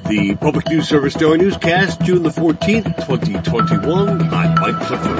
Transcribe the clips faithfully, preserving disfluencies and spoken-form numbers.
The Public News Service Daily Newscast, June the fourteenth, twenty twenty-one. I'm Mike Clifford.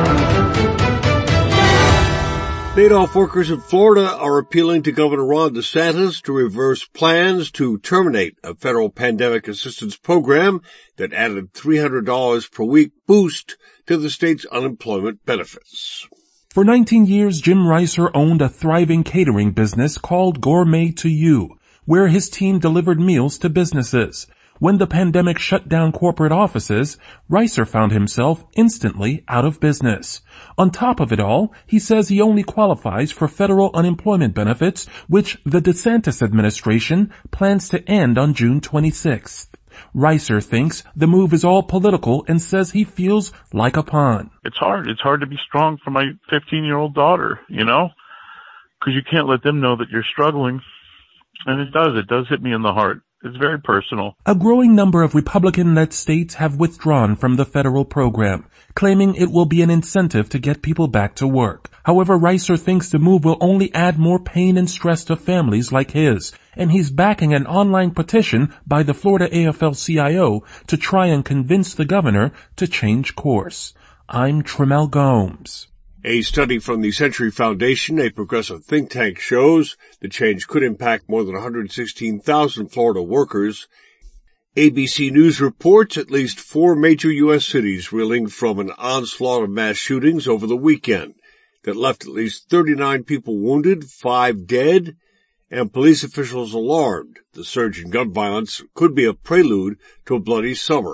Laid-off workers in Florida are appealing to Governor Ron DeSantis to reverse plans to terminate a federal pandemic assistance program that added three hundred dollars per week boost to the state's unemployment benefits. For nineteen years, Jim Reiser owned a thriving catering business called Gourmet to You, where his team delivered meals to businesses. When the pandemic shut down corporate offices, Reiser found himself instantly out of business. On top of it all, he says he only qualifies for federal unemployment benefits, which the DeSantis administration plans to end on June twenty-sixth. Reiser thinks the move is all political and says he feels like a pawn. It's hard. It's hard to be strong for my fifteen-year-old daughter, you know, because you can't let them know that you're struggling. And it does. It does hit me in the heart. It's very personal. A growing number of Republican-led states have withdrawn from the federal program, claiming it will be an incentive to get people back to work. However, Reiser thinks the move will only add more pain and stress to families like his, and he's backing an online petition by the Florida A F L C I O to try and convince the governor to change course. I'm Tremel Gomes. A study from the Century Foundation, a progressive think tank, shows the change could impact more than one hundred sixteen thousand Florida workers. A B C News reports at least four major U S cities reeling from an onslaught of mass shootings over the weekend that left at least thirty-nine people wounded, five dead, and police officials alarmed the surge in gun violence could be a prelude to a bloody summer.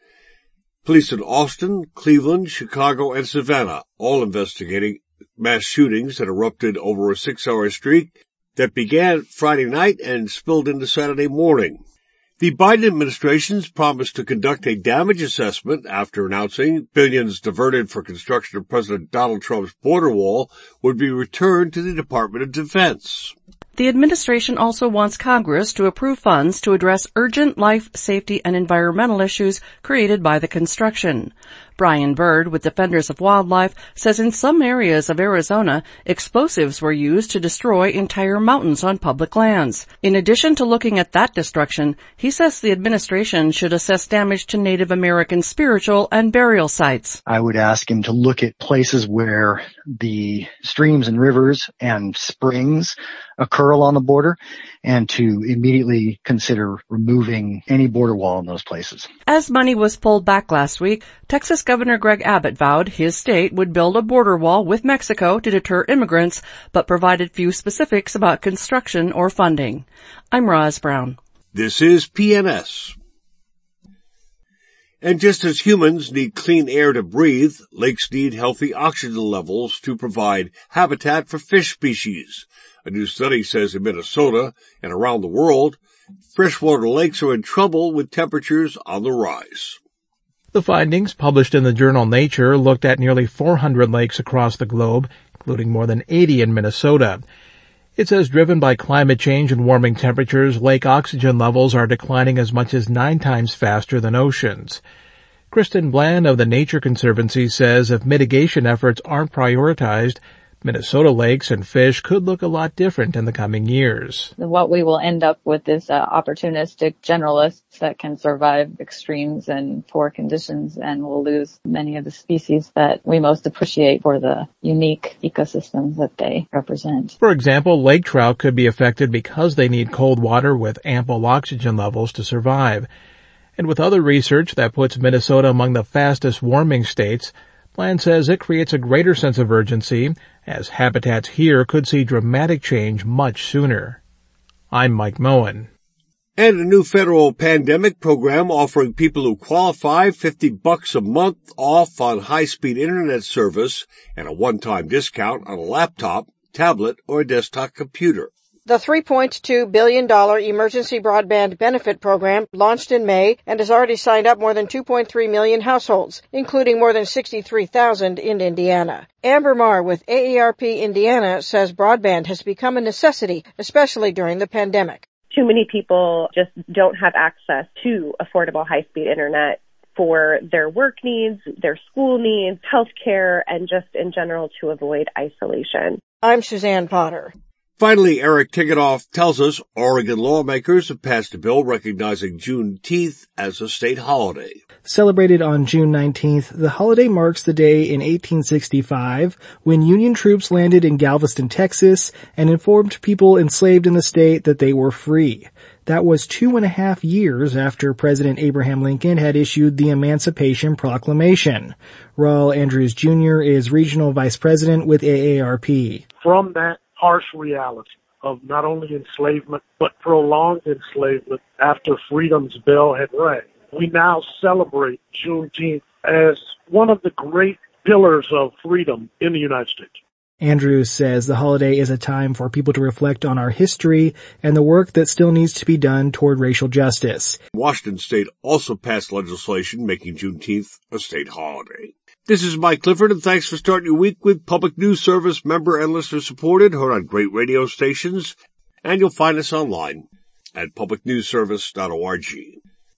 Police in Austin, Cleveland, Chicago, and Savannah all investigating mass shootings that erupted over a six-hour streak that began Friday night and spilled into Saturday morning. The Biden administration's promised to conduct a damage assessment after announcing billions diverted for construction of President Donald Trump's border wall would be returned to the Department of Defense. The administration also wants Congress to approve funds to address urgent life, safety, and environmental issues created by the construction. Brian Bird with Defenders of Wildlife says in some areas of Arizona, explosives were used to destroy entire mountains on public lands. In addition to looking at that destruction, he says the administration should assess damage to Native American spiritual and burial sites. I would ask him to look at places where the streams and rivers and springs occur along the border and to immediately consider removing any border wall in those places. As money was pulled back last week, Texas Governor Greg Abbott vowed his state would build a border wall with Mexico to deter immigrants, but provided few specifics about construction or funding. I'm Roz Brown. This is P N S. And just as humans need clean air to breathe, lakes need healthy oxygen levels to provide habitat for fish species. A new study says in Minnesota and around the world, freshwater lakes are in trouble with temperatures on the rise. The findings, published in the journal Nature, looked at nearly four hundred lakes across the globe, including more than eighty in Minnesota. It says driven by climate change and warming temperatures, lake oxygen levels are declining as much as nine times faster than oceans. Kristen Bland of the Nature Conservancy says if mitigation efforts aren't prioritized, Minnesota lakes and fish could look a lot different in the coming years. What we will end up with is uh, opportunistic generalists that can survive extremes and poor conditions, and we'll lose many of the species that we most appreciate for the unique ecosystems that they represent. For example, lake trout could be affected because they need cold water with ample oxygen levels to survive. And with other research that puts Minnesota among the fastest warming states, Bland says it creates a greater sense of urgency, as habitats here could see dramatic change much sooner. I'm Mike Moen. And a new federal pandemic program offering people who qualify fifty bucks a month off on high-speed internet service and a one-time discount on a laptop, tablet, or a desktop computer. The three point two billion dollars Emergency Broadband Benefit Program launched in May and has already signed up more than two point three million households, including more than sixty-three thousand in Indiana. Amber Marr with A A R P Indiana says broadband has become a necessity, especially during the pandemic. Too many people just don't have access to affordable high-speed internet for their work needs, their school needs, healthcare, and just in general to avoid isolation. I'm Suzanne Potter. Finally, Eric Tiggetoff tells us Oregon lawmakers have passed a bill recognizing Juneteenth as a state holiday. Celebrated on June nineteenth, the holiday marks the day in eighteen sixty-five when Union troops landed in Galveston, Texas, and informed people enslaved in the state that they were free. That was two and a half years after President Abraham Lincoln had issued the Emancipation Proclamation. Raul Andrews Junior is Regional Vice President with A A R P. From that harsh reality of not only enslavement, but prolonged enslavement after freedom's bell had rang, we now celebrate Juneteenth as one of the great pillars of freedom in the United States. Andrews says the holiday is a time for people to reflect on our history and the work that still needs to be done toward racial justice. Washington State also passed legislation making Juneteenth a state holiday. This is Mike Clifford, and thanks for starting your week with Public News Service member and listener supported, heard on great radio stations, and you'll find us online at public news service dot org.